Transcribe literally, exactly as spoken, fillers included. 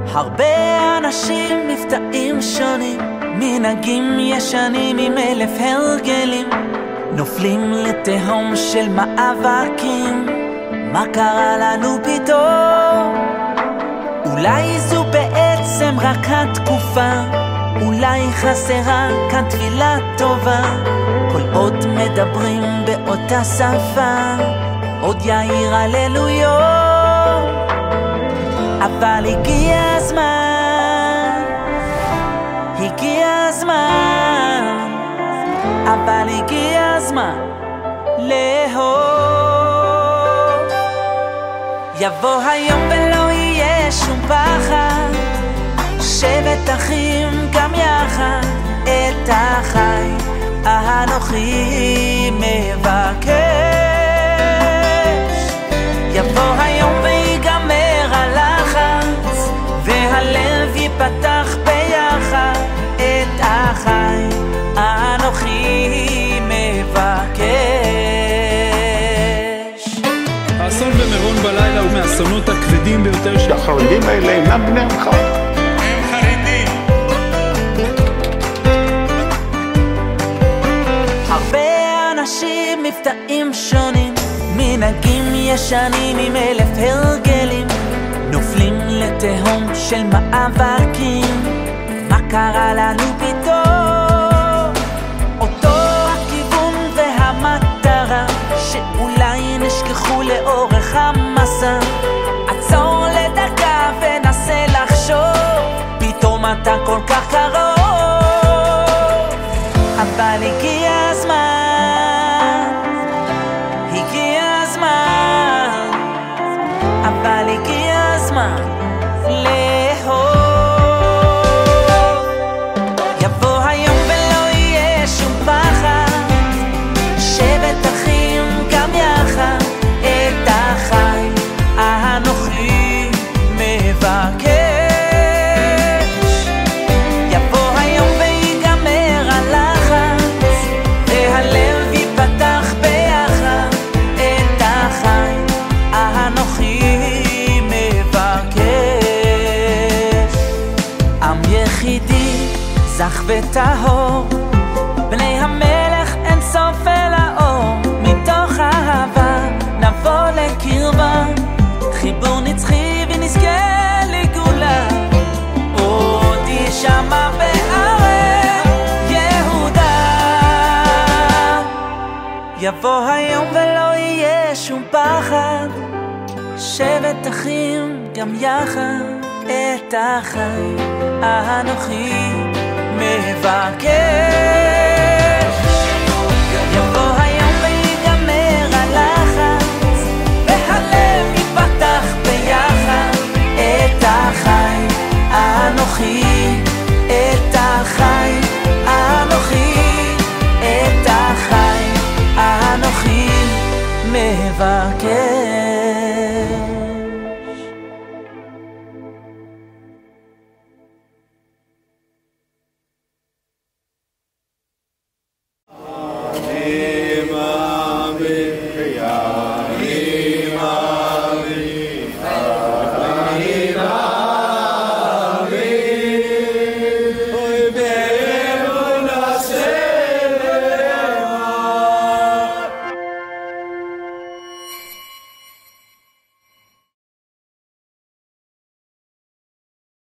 הרבה אנשים מבטאים שונים, מנהגים ישנים עם אלף הרגלים, נופלים לתהום של מאבקים. מה קרה לנו פתאום? אולי זו בעצם רק התקופה, אולי חסרה כאן תפילה טובה. כל עוד מדברים באותה שפה, עוד יאיר הללויות. אבל הגיע הזמן, הגיע הזמן, אבל הגיע הזמן לאהוב. יבוא היום ולא יהיה שום פחד, שבט אחים גם יחד, את החי האנוכי מבקש. יבוא היום ויגמר הלחץ, והלב ייפתח ביחד, את החי האנוכי מבקש. האסון במירון בלילה הוא מהאסונות הכבדים ביותר. שהחרדים האלה אינם בני עמך. הם חרדים. הרבה אנשים מבטאים שונים, מנהגים ישנים עם אלף הרגלים, נופלים לתהום של מאבקים. מה קרה לנו פתאום? אותו הכיוון והמטרה שאולי נשכחו לאורך המסע. עצור לדקה ונסה לחשוב, פתאום אתה כל כך קרוב. אבל הגיע הזמן, הגיע הזמן, אבל הגיע הזמן לאהוב. יבוא היום ולא יהיה שום פחד, שבט אחים גם יחד, את החי האנוכי מבקש. יבוא היום ויגמר הלחץ, והלב ייפתח ביחד, את החי האנוכי מבקש. עם יחידי זך וטהור, בני המלך אין סוף אל האור. מתוך אהבה נבוא לקרבה, חיבור נצחי ונזכה לגאולה. עוד יישמע בערי יהודה. יבוא היום ולא יהיה שום פחד, שבט אחים גם יחד, את החי האנוכי מבקש.